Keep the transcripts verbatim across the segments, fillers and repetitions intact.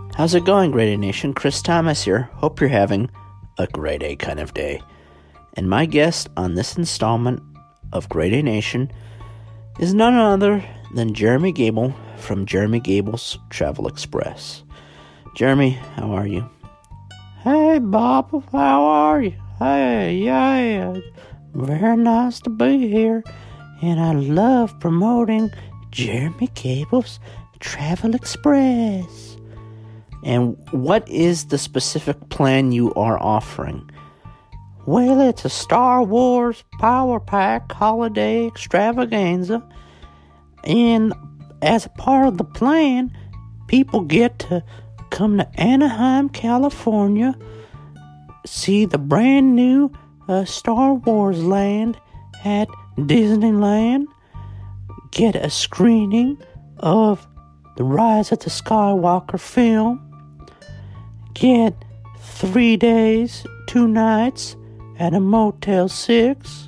How's it going, Grade A Nation? Chris Thomas here. Hope you're having a Grade A kind of day. And my guest on this installment of Grade A Nation is none other than Jeremy Gable from Jeremy Gable's Travel Express. Jeremy, how are you? Hey, Bob, how are you? Hey, yeah, very nice to be here. And I love promoting Jeremy Gable's Travel Express. And what is the specific plan you are offering? Well, it's a Star Wars Power Pack holiday extravaganza. And as a part of the plan, people get to come to Anaheim, California, see the brand new uh, Star Wars land at Disneyland, get a screening of the Rise of the Skywalker film, get three days, two nights at a Motel six.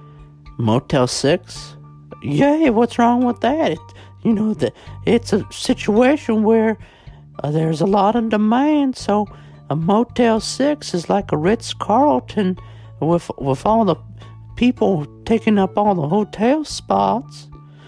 Motel six? Yeah, what's wrong with that? It, you know, the, it's a situation where uh, there's a lot of demand, so a Motel six is like a Ritz-Carlton with, with all the people taking up all the hotel spots.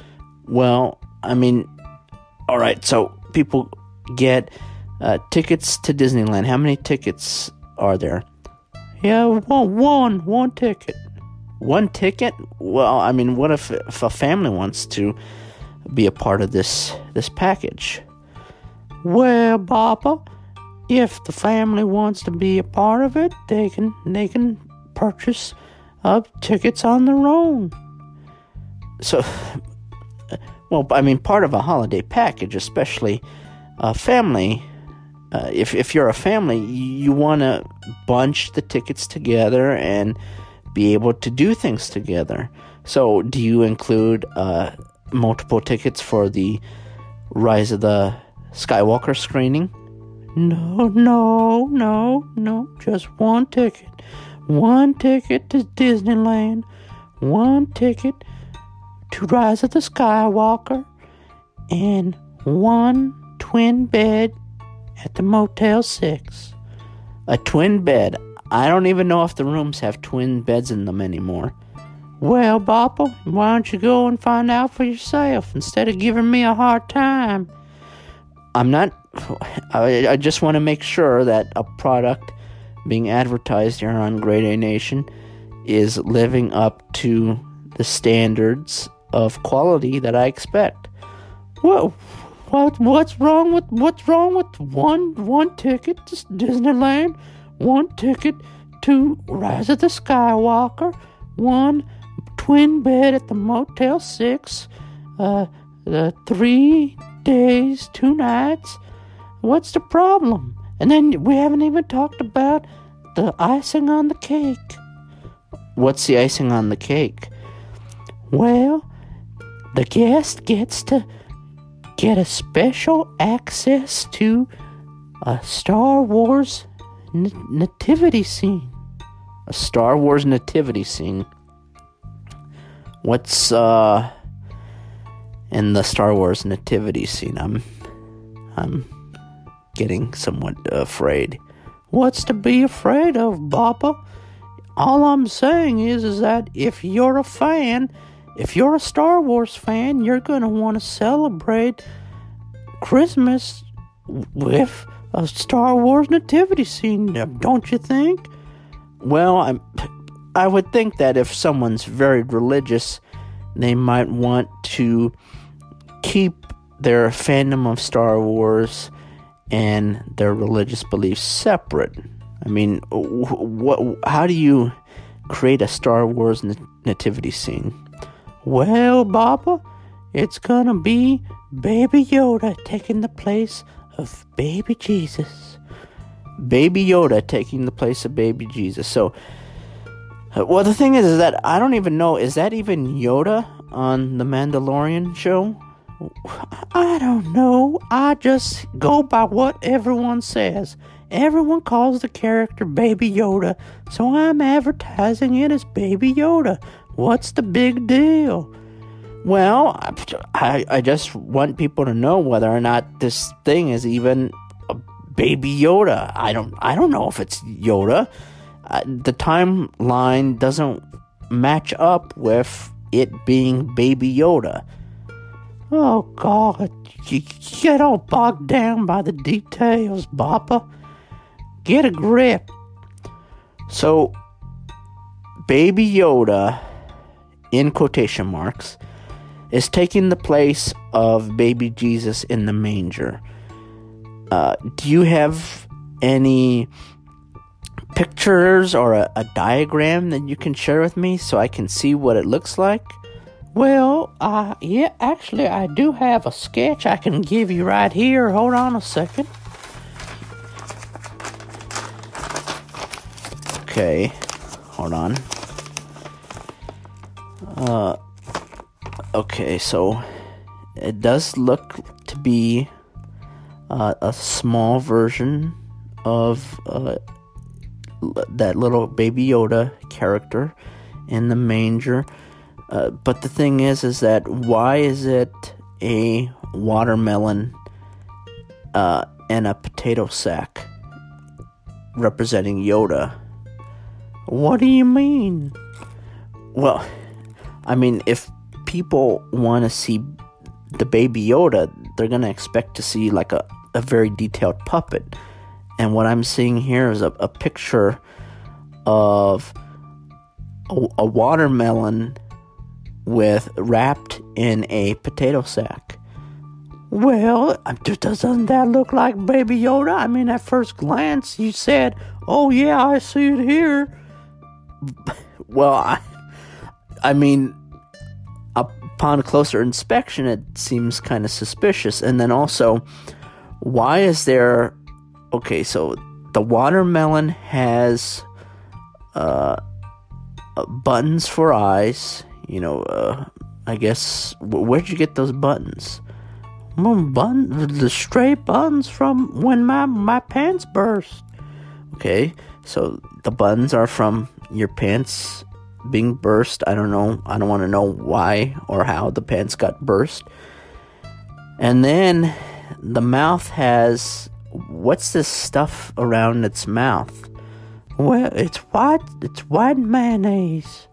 Well, I mean, all right, so people get uh, tickets to Disneyland. How many tickets are there? Yeah, one, one, one ticket. One ticket? Well, I mean, what if, if a family wants to be a part of this this package? Well, Papa, if the family wants to be a part of it, they can they can purchase uh, tickets on their own. So, well, I mean, part of a holiday package, especially a family. Uh, if if you're a family, you want to bunch the tickets together and be able to do things together. So, do you include uh, multiple tickets for the Rise of the Skywalker screening? No, no, no, no. Just one ticket. One ticket to Disneyland. One ticket to Rise of the Skywalker. And one twin bed at the Motel six. A twin bed? I don't even know if the rooms have twin beds in them anymore. Well, Bopple, why don't you go and find out for yourself instead of giving me a hard time? I'm not... I, I just want to make sure that a product being advertised here on Grade A Nation is living up to the standards of quality that I expect. Well, what what's wrong with what's wrong with one one ticket to Disneyland, one ticket to Rise of the Skywalker, one twin bed at the Motel six, uh, uh three days, two nights? What's the problem? And then we haven't even talked about the icing on the cake. What's the icing on the cake? Well, the guest gets to get a special access to a Star Wars n- nativity scene. A Star Wars nativity scene? What's, uh, in the Star Wars nativity scene? I'm, I'm getting somewhat afraid. What's to be afraid of, Papa? All I'm saying is, is that if you're a fan, if you're a Star Wars fan, you're going to want to celebrate Christmas with a Star Wars nativity scene, don't you think? Well, I'm, I would think that if someone's very religious, they might want to keep their fandom of Star Wars and their religious beliefs separate. I mean, what? How do you create a Star Wars nativity scene? Well, Papa, it's gonna be Baby Yoda taking the place of Baby Jesus. Baby Yoda taking the place of Baby Jesus. So, well, the thing is, is that I don't even know, is that even Yoda on The Mandalorian show? I don't know. I just go by what everyone says. Everyone calls the character Baby Yoda, so I'm advertising it as Baby Yoda. What's the big deal? Well, I, I just want people to know whether or not this thing is even a Baby Yoda. I don't I don't know if it's Yoda. Uh, the timeline doesn't match up with it being Baby Yoda. Oh, God. You get all bogged down by the details, Papa. Get a grip. So, Baby Yoda, in quotation marks, is taking the place of baby Jesus in the manger. Uh, do you have any pictures or a, a diagram that you can share with me so I can see what it looks like? Well, uh, yeah, actually, I do have a sketch I can give you right here. Hold on a second. Okay, hold on. Uh, okay, so it does look to be uh, a small version of uh, that little Baby Yoda character in the manger. Uh, but the thing is, is that why is it a watermelon uh, and a potato sack representing Yoda? What do you mean? Well, I mean, if people want to see the Baby Yoda, they're going to expect to see like a, a very detailed puppet. And what I'm seeing here is a, a picture of a, a watermelon with wrapped in a potato sack. Well, doesn't that look like Baby Yoda? I mean, at first glance, you said, oh yeah, I see it here. Well, I, I mean, upon closer inspection, it seems kind of suspicious. And then also, why is there... Okay, so the watermelon has uh, uh, buttons for eyes. You know, uh, I guess, where'd you get those buttons? Well, bun- the stray buttons from when my, my pants burst. Okay, so the buttons are from your pants being burst. I don't know. I don't want to know why or how the pants got burst. And then the mouth has... What's this stuff around its mouth? Well, it's white. It's white mayonnaise.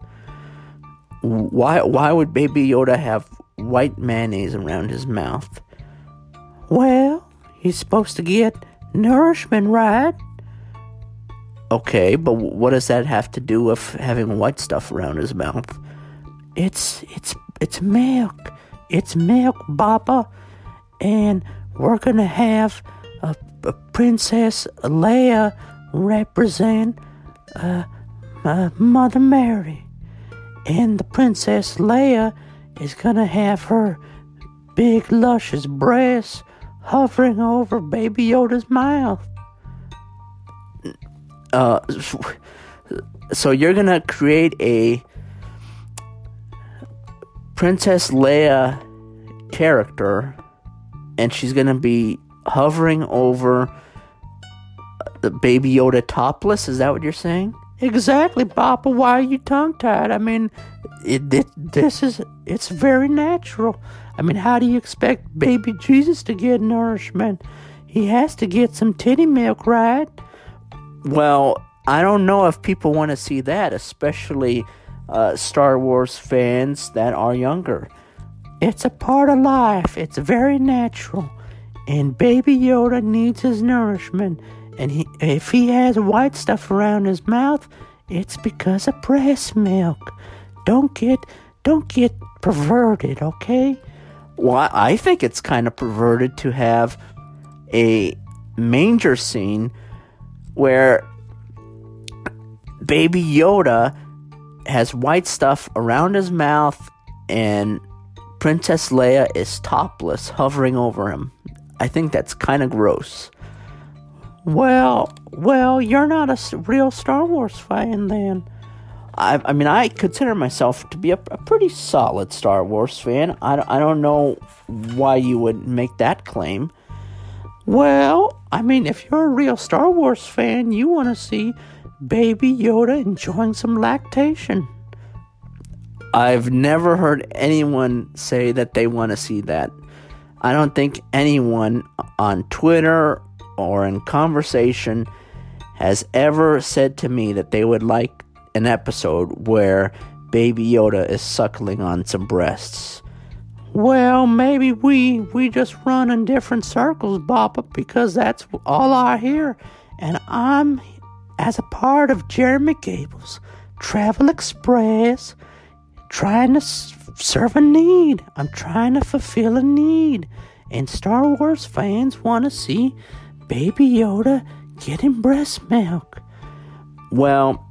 Why? Why would Baby Yoda have white mayonnaise around his mouth? Well, he's supposed to get nourishment, right? Okay, but what does that have to do with having white stuff around his mouth? It's it's it's milk. It's milk, Papa, and we're gonna have a, a Princess Leia represent uh, uh, Mother Mary, and the Princess Leia is gonna have her big luscious breasts hovering over Baby Yoda's mouth. Uh, so you're gonna create a Princess Leia character, and she's gonna be hovering over the Baby Yoda topless? Is that what you're saying? Exactly, Papa. Why are you tongue-tied? I mean, it, it, this is, it's very natural. I mean, how do you expect baby Jesus to get nourishment? He has to get some titty milk, right? Well, I don't know if people want to see that, especially uh, Star Wars fans that are younger. It's a part of life. It's very natural. And Baby Yoda needs his nourishment. And he, if he has white stuff around his mouth, it's because of breast milk. Don't get, don't get perverted, okay? Well, I think it's kind of perverted to have a manger scene where Baby Yoda has white stuff around his mouth and Princess Leia is topless, hovering over him. I think that's kind of gross. Well, well, you're not a real Star Wars fan then. I, I mean, I consider myself to be a, a pretty solid Star Wars fan. I, I don't know why you would make that claim. Well, I mean, if you're a real Star Wars fan, you want to see Baby Yoda enjoying some lactation. I've never heard anyone say that they want to see that. I don't think anyone on Twitter or in conversation has ever said to me that they would like an episode where Baby Yoda is suckling on some breasts. Well, maybe we we just run in different circles, Boppa, because that's all I hear. And I'm, as a part of Jeremy Gable's Travel Express, trying to s- serve a need. I'm trying to fulfill a need. And Star Wars fans want to see Baby Yoda getting breast milk. Well,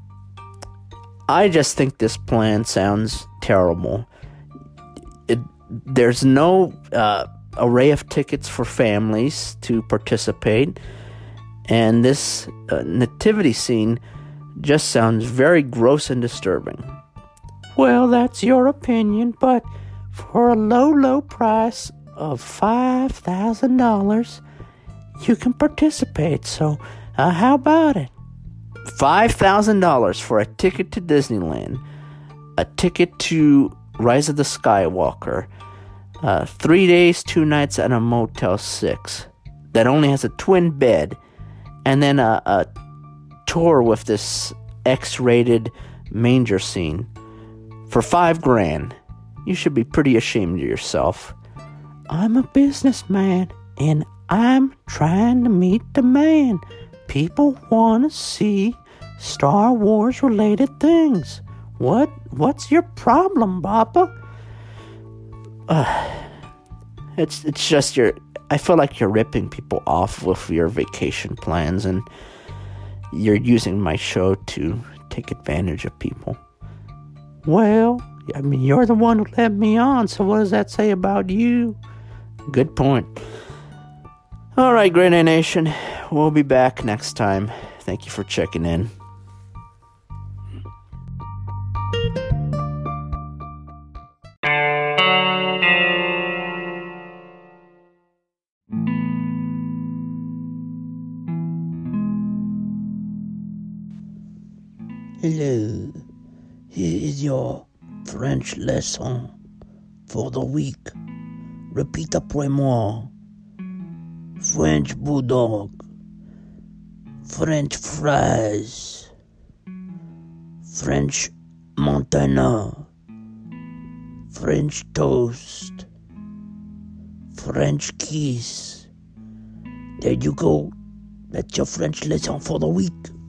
I just think this plan sounds terrible. It, there's no uh, array of tickets for families to participate, and this uh, nativity scene just sounds very gross and disturbing. Well, that's your opinion, but for a low, low price of five thousand dollars, you can participate. So, uh, how about it? five thousand dollars for a ticket to Disneyland, a ticket to Rise of the Skywalker, uh, three days, two nights at a Motel six that only has a twin bed, and then a, a tour with this X-rated manger scene for five grand. You should be pretty ashamed of yourself. I'm a businessman, and I'm trying to meet the man. People want to see Star Wars related things. What what's your problem, Papa? Uh, it's it's just your. I feel like you're ripping people off with your vacation plans, and you're using my show to take advantage of people. Well, I mean, you're the one who led me on, so what does that say about you? Good point. All right, Grade A Nation, we'll be back next time. Thank you for checking in. Hello, here is your French lesson for the week. Repeat après moi. French bulldog, French fries, French Montana, French toast, French kiss. There you go. That's your French lesson for the week.